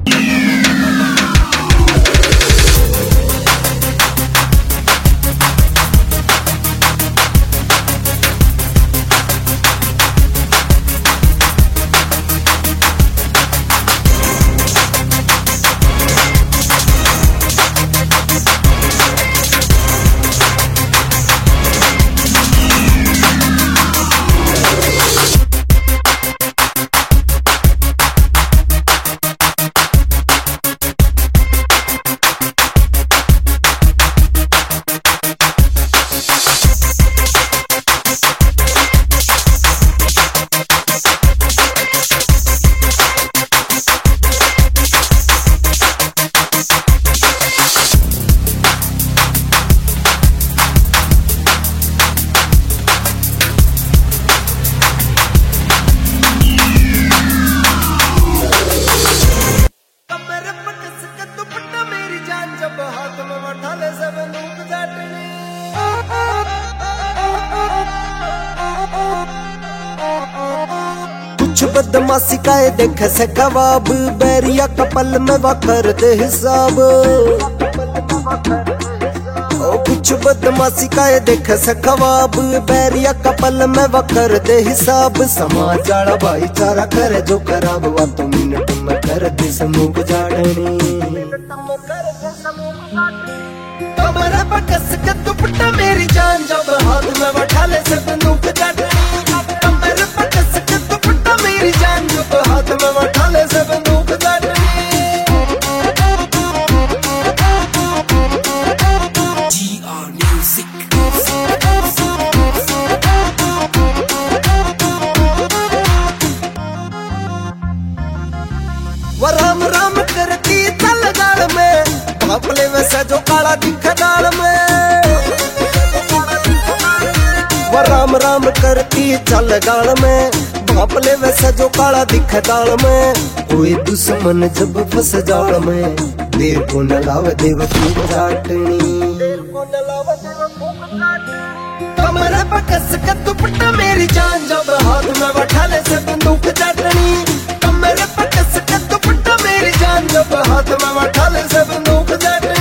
कुछ बदमाशी का देख से कबाब बैरिया कपल में वखर दे हिसाब। कुछ बदमाशी का देख से कबाब बैरिया कपल में वखर दे हिसाब। समाज आला भाईचारा करे जो खराब वा तो मिनट में कर दे समूह जाड़नी। कमरे पर कस के दुपट्टा मेरी जान जब हाथ में बैठा ले से बंदूक जाड़नी। कमरे पर कस के दुपट्टा मेरी जान जब हाथ में बैठा ले से बंदूक जाड़नी। वो राम राम करती चल गाल में भापले में सजो काला दिख दाल में। वो राम राम करती चल गाल में भापले में सजो काला दिख दाल में। कोई दुश्मन जब फंस जाल में देर को न लावे देव खूब जाटनी। कमरे पर कस के दुपट्टा मेरी जान जब हाथ में बैठा ले से बंदूक जाटनी। कमरे पर कस के दुपट्टा मेरी जान जब हाथ में बैठा ले से बंदूक जाटनी।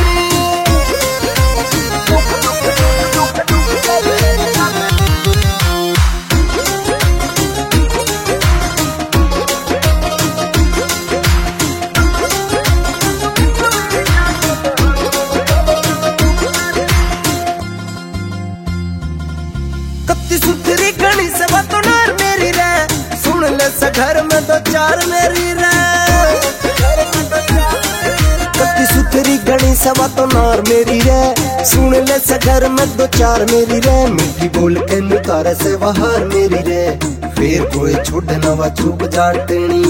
कत्ती सुथरी घनी से बातों नार मेरी रे सुन ले से घर में दो चार मेरी रे। कत्ती सुथरी घनी से बातों नार मेरी रे सुन ले से घर में दो चार मेरी रे। मीठी बोल के निकारे से बाहर मेरी रे फिर कोई छोड़ ना वा चुप जाटनी।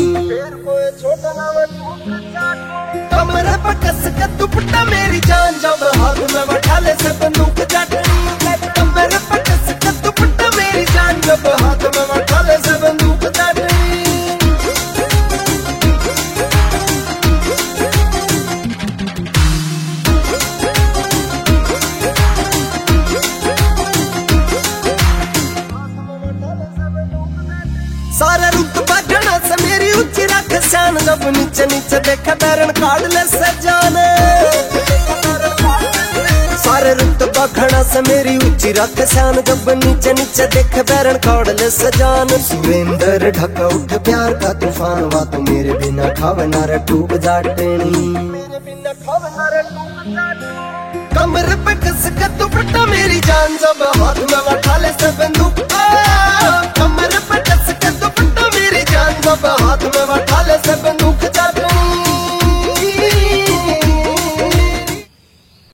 कमरे पर कस के दुपट्टा मेरी जान जब हाथ में बैठा ले से बंदूक जाटनी। कमरे पर कस के दुपट्टा मेरी जान जब हाथ में बैठा ले से बंदूक जाटनी। सारे रुतबा घना से मेरी ऊंची रख शान जब नीचे नीचे देखे बैरन काट ले से जान। सारे रुतबा घना से मेरी ऊंची रख शान जब नीचे नीचे देखे बैरन काट ले से जान। सुरेंद्र ढका उठ प्यार का तूफान वा तो मेरे बिना खावे ना रे टूब जाटनी। कमरे पे कस के दुपट्टा मेरी जान जब हाथ में बैठा ले से बंदूक